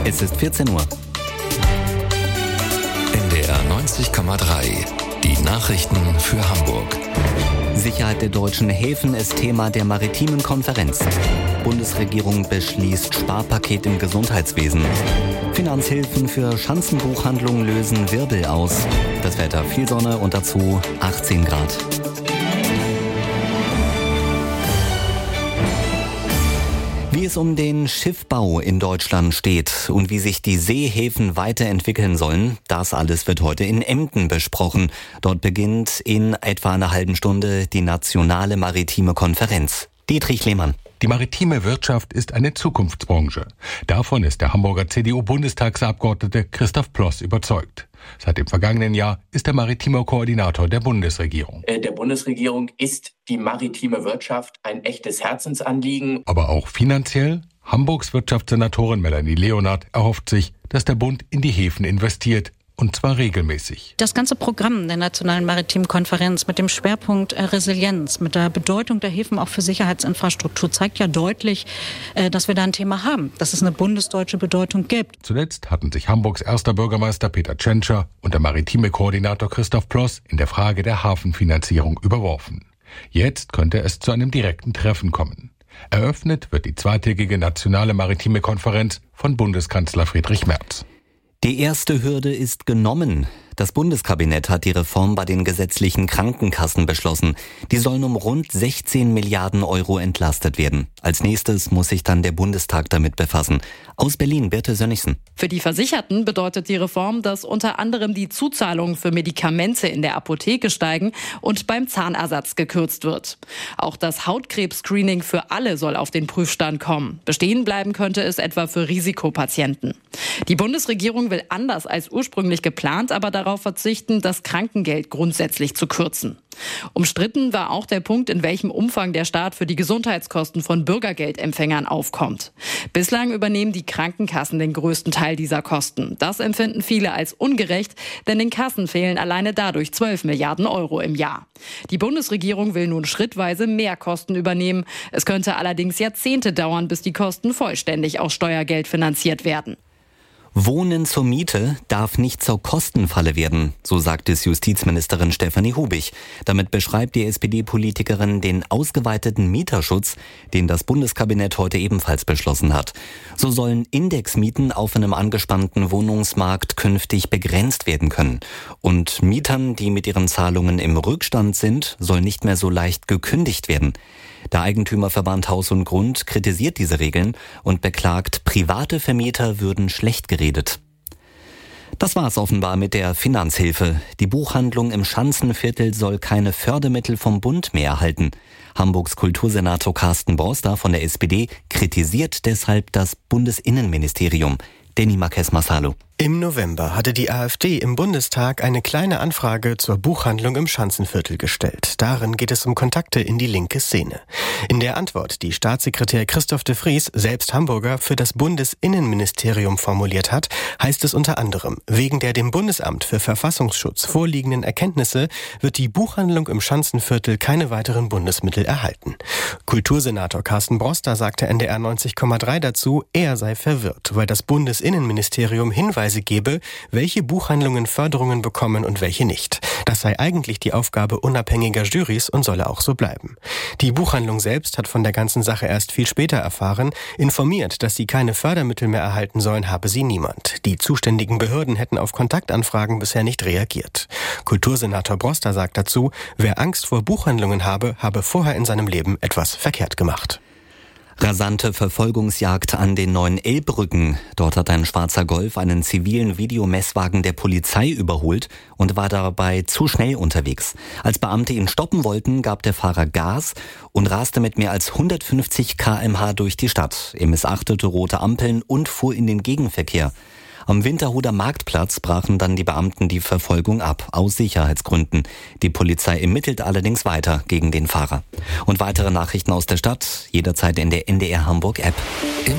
Es ist 14 Uhr. NDR 90,3. Die Nachrichten für Hamburg. Sicherheit der deutschen Häfen ist Thema der maritimen Konferenz. Bundesregierung beschließt Sparpaket im Gesundheitswesen. Finanzhilfen für Schanzenbuchhandlungen lösen Wirbel aus. Das Wetter: viel Sonne und dazu 18 Grad. Wie es um den Schiffbau in Deutschland steht und wie sich die Seehäfen weiterentwickeln sollen, das alles wird heute in Emden besprochen. Dort beginnt in etwa einer halben Stunde die nationale maritime Konferenz. Dietrich Lehmann. Die maritime Wirtschaft ist eine Zukunftsbranche. Davon ist der Hamburger CDU-Bundestagsabgeordnete Christoph Ploss überzeugt. Seit dem vergangenen Jahr ist er maritimer Koordinator der Bundesregierung. Der Bundesregierung ist die maritime Wirtschaft ein echtes Herzensanliegen. Aber auch finanziell? Hamburgs Wirtschaftssenatorin Melanie Leonard erhofft sich, dass der Bund in die Häfen investiert. Und zwar regelmäßig. Das ganze Programm der Nationalen Maritimen Konferenz mit dem Schwerpunkt Resilienz, mit der Bedeutung der Häfen auch für Sicherheitsinfrastruktur zeigt ja deutlich, dass wir da ein Thema haben, dass es eine bundesdeutsche Bedeutung gibt. Zuletzt hatten sich Hamburgs erster Bürgermeister Peter Tschentscher und der maritime Koordinator Christoph Ploss in der Frage der Hafenfinanzierung überworfen. Jetzt könnte es zu einem direkten Treffen kommen. Eröffnet wird die zweitägige Nationale Maritime Konferenz von Bundeskanzler Friedrich Merz. Die erste Hürde ist genommen. Das Bundeskabinett hat die Reform bei den gesetzlichen Krankenkassen beschlossen. Die sollen um rund 16 Milliarden Euro entlastet werden. Als nächstes muss sich dann der Bundestag damit befassen. Aus Berlin, Birte Sönnigsen. Für die Versicherten bedeutet die Reform, dass unter anderem die Zuzahlungen für Medikamente in der Apotheke steigen und beim Zahnersatz gekürzt wird. Auch das Hautkrebs-Screening für alle soll auf den Prüfstand kommen. Bestehen bleiben könnte es etwa für Risikopatienten. Die Bundesregierung will anders als ursprünglich geplant, aber darauf verzichten, das Krankengeld grundsätzlich zu kürzen. Umstritten war auch der Punkt, in welchem Umfang der Staat für die Gesundheitskosten von Bürgergeldempfängern aufkommt. Bislang übernehmen die Krankenkassen den größten Teil dieser Kosten. Das empfinden viele als ungerecht, denn den Kassen fehlen alleine dadurch 12 Milliarden Euro im Jahr. Die Bundesregierung will nun schrittweise mehr Kosten übernehmen. Es könnte allerdings Jahrzehnte dauern, bis die Kosten vollständig aus Steuergeld finanziert werden. Wohnen zur Miete darf nicht zur Kostenfalle werden, so sagt es Justizministerin Stefanie Hubig. Damit beschreibt die SPD-Politikerin den ausgeweiteten Mieterschutz, den das Bundeskabinett heute ebenfalls beschlossen hat. So sollen Indexmieten auf einem angespannten Wohnungsmarkt künftig begrenzt werden können. Und Mietern, die mit ihren Zahlungen im Rückstand sind, soll nicht mehr so leicht gekündigt werden. Der Eigentümerverband Haus und Grund kritisiert diese Regeln und beklagt, private Vermieter würden schlecht geredet. Das war's offenbar mit der Finanzhilfe. Die Buchhandlung im Schanzenviertel soll keine Fördermittel vom Bund mehr erhalten. Hamburgs Kultursenator Carsten Borster von der SPD kritisiert deshalb das Bundesinnenministerium. Denny Marquez-Massalo. Im November hatte die AfD im Bundestag eine kleine Anfrage zur Buchhandlung im Schanzenviertel gestellt. Darin geht es um Kontakte in die linke Szene. In der Antwort, die Staatssekretär Christoph de Vries, selbst Hamburger, für das Bundesinnenministerium formuliert hat, heißt es unter anderem: Wegen der dem Bundesamt für Verfassungsschutz vorliegenden Erkenntnisse wird die Buchhandlung im Schanzenviertel keine weiteren Bundesmittel erhalten. Kultursenator Carsten Borster sagte NDR 90,3 dazu, er sei verwirrt, weil das Bundesinnenministerium Hinweise gebe, welche Buchhandlungen Förderungen bekommen und welche nicht. Das sei eigentlich die Aufgabe unabhängiger Jurys und solle auch so bleiben. Die Buchhandlung selbst hat von der ganzen Sache erst viel später erfahren. Informiert, dass sie keine Fördermittel mehr erhalten sollen, habe sie niemand. Die zuständigen Behörden hätten auf Kontaktanfragen bisher nicht reagiert. Kultursenator Borster sagt dazu, wer Angst vor Buchhandlungen habe, habe vorher in seinem Leben etwas verkehrt gemacht. Rasante Verfolgungsjagd an den neuen Elbbrücken. Dort hat ein schwarzer Golf einen zivilen Videomesswagen der Polizei überholt und war dabei zu schnell unterwegs. Als Beamte ihn stoppen wollten, gab der Fahrer Gas und raste mit mehr als 150 km/h durch die Stadt. Er missachtete rote Ampeln und fuhr in den Gegenverkehr. Am Winterhuder Marktplatz brachen dann die Beamten die Verfolgung ab, aus Sicherheitsgründen. Die Polizei ermittelt allerdings weiter gegen den Fahrer. Und weitere Nachrichten aus der Stadt, jederzeit in der NDR Hamburg App.